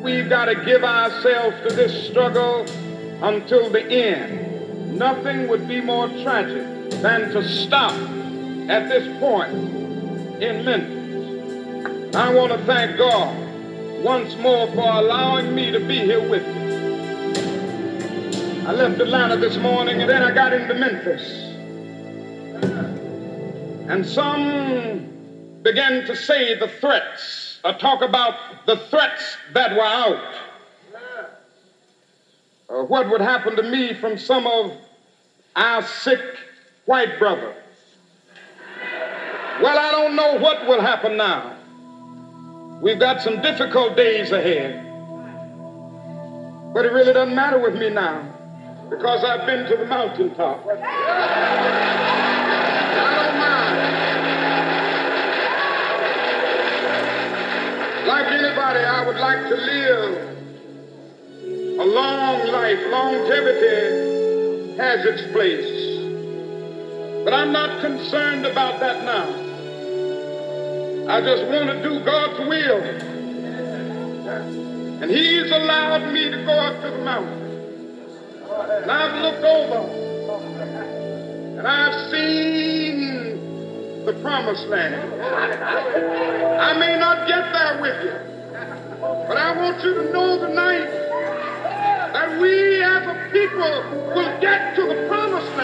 we've got to give ourselves to this struggle until the end. Nothing would be more tragic than to stop at this point in Memphis. I want to thank God once more for allowing me to be here with you. I left Atlanta this morning and then I got into Memphis. And some began to say the threats, or talk about the threats that were out. What would happen to me from some of our sick white brothers? Well, I don't know what will happen now. We've got some difficult days ahead. But it really doesn't matter with me now, because I've been to the mountaintop. I don't mind. Like anybody, I would like to live a long life. Longevity has its place. But I'm not concerned about that now. I just want to do God's will. And He's allowed me to go up to the mountain. And I've looked over and I've seen the promised land. I may not get there with you, but I want you to know tonight that we as a people will get to the promised land.